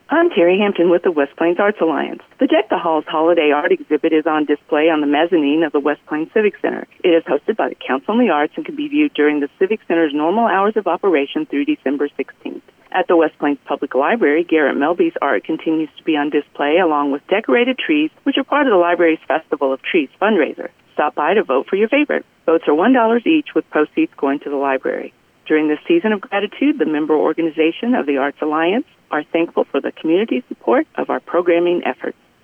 I'm Terry Hampton with the West Plains Arts Alliance. The Deck the Halls Holiday Art Exhibit is on display on the mezzanine of the West Plains Civic Center. It is hosted by the Council on the Arts and can be viewed during the Civic Center's normal hours of operation through December 16th. At the West Plains Public Library, Garrett Melby's art continues to be on display along with decorated trees, which are part of the library's Festival of Trees fundraiser. Stop by to vote for your favorite. Votes are $1 each, with proceeds going to the library. During this season of gratitude, the member organization of the Arts Alliance are thankful for the community support of our programming efforts.